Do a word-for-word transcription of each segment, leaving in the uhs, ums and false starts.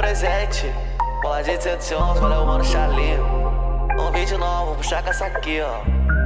presente. Bola de cento e onze, valeu, mano, Charlinho. Um vídeo novo, vou puxar com essa aqui, ó.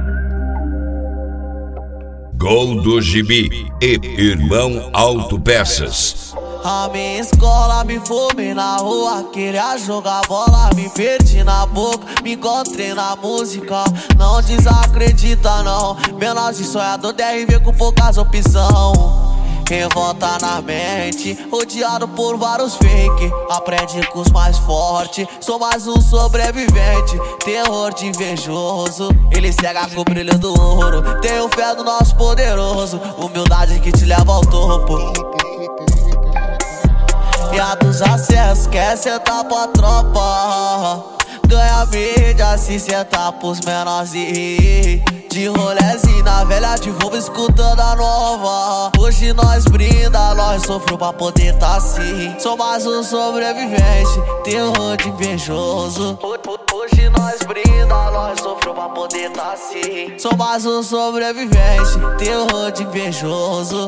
Gol do Gibi e Irmão Autopeças. A minha escola me fumei na rua, queria jogar bola, me perdi na boca, me encontrei na música. Não desacredita não, menor de sonhador D R V com poucas opção. Revolta na mente, rodeado por vários fake. Aprende com os mais fortes, sou mais um sobrevivente. Terror de invejoso, ele cega com o brilho do ouro. Tenho fé no nosso poderoso, humildade que te leva ao topo. E a dos acessos quer sentar pra tropa, ganha mídia se sentar pros menorzinhos. De rolezinho na velha de Volvo escutando a nova. Hoje nós brinda, nós sofreu pra poder tá assim. Sou mais um sobrevivente, terror de invejoso. Hoje nós brinda, nós sofreu pra poder tá assim. Sou mais um sobrevivente, terror de invejoso.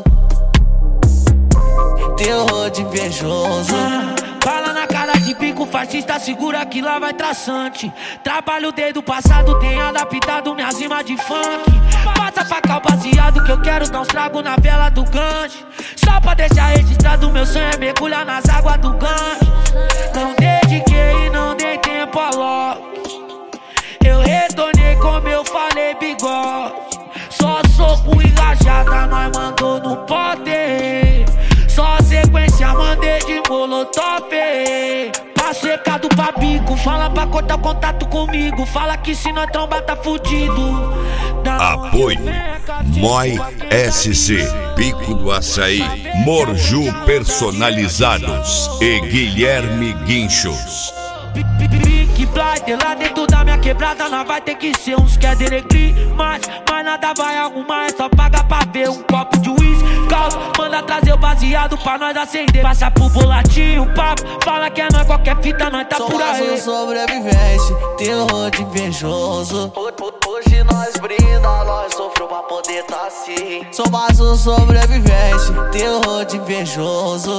Terror de invejoso. Fala na cara de pico, fascista, segura que lá vai traçante. Trabalho desde o passado, tenho adaptado minhas rimas de funk. Passa pra cá o baseado que eu quero dar uns trago na vela do gancho. Só pra deixar registrado, meu sonho é mergulhar nas águas do gancho. Não dediquei e não dei tempo a logo. Eu retornei como eu falei, bigode. Só soco e rajada, nós mandou no poder. Só sequência, mandei de molotov. Passo recado pra bico, fala pra cortar o contato comigo. Fala que se nós trombar tá fudido. Apoio Moi S C, Pico do Açaí, Morju Personalizados e Guilherme Guinchos. Pique Blighter, lá dentro da minha quebrada nós vai ter que ser uns que é delegri. Mas, mas nada vai arrumar, é só pagar pra ver um copo de uísque. Calma, manda trazer o baseado pra nós acender. Passa pro bolatinho, papo, fala que é nós, qualquer fita nós tá por aí. Sou mais um sobrevivente, terror de invejoso. Hoje nós brinda, nós sofreu pra poder tá assim. Sou mais um sobrevivente, terror de invejoso.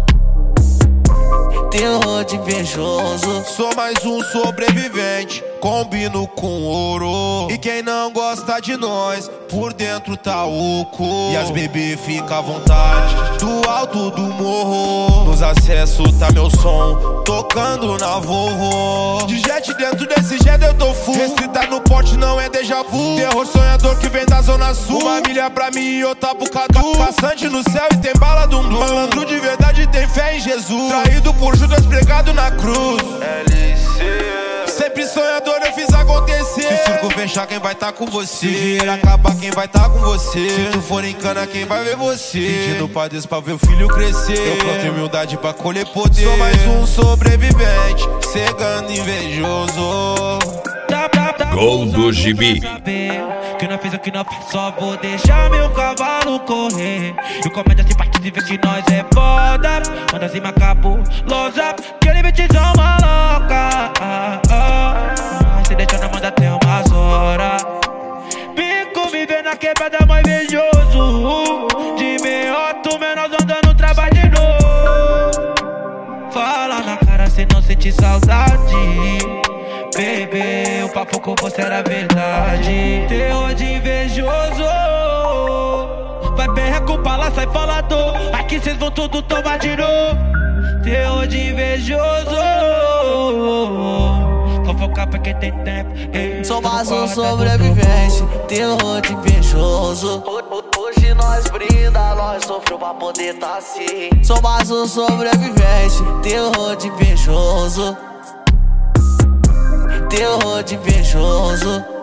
Terror de invejoso. Sou mais um sobrevivente, combino com ouro. E quem não gosta de nós, por dentro tá oco. E as bebê fica à vontade, do alto do morro. Nos acessos tá meu som, tocando na Volvo. De jet dentro desse jet eu tô full. Restrita no porte não é déjà vu. Terror sonhador que vem da zona sul. Uma milha pra mim e outra pro Cadu. Passante no céu e tem bala do mundo. Malandro de verdade tem fé em Jesus. Traído por Judas pregado na cruz. L C. Sempre sonhador eu fiz acontecer. Se o circo fechar quem vai tá com você. Se dinheiro acabar quem vai tá com você. Se tu for em cana quem vai ver você. Pedindo pra Deus pra ver o filho crescer. Eu planto humildade pra colher poder. Sou mais um sobrevivente, cegando invejoso. Gol do Gibi. Que não fez o que não fez, só vou deixar meu cavalo correr. E o comédia se parte de ver que nós é foda. Manda cima cabulosa, que ele beatizão maloca. ah, ah, ah. Se deixa na manda até umas horas. Pico viver na quebrada mais invejoso. De meioto, menos andando, trabalho de novo. Fala na cara, cê não sente saudade. Bebê, o papo com você era verdade. Terror de invejoso. Vai perreco pra lá, sai falador. Aqui cês vão tudo tomar de novo. Terror de invejoso. Fofocar pra quem tem tempo. Ei, sou mais um sobrevivente, terror de invejoso. Hoje nós brinda, nós sofreu pra poder tá assim. Sou mais um sobrevivente, terror de invejoso. Terror de invejoso.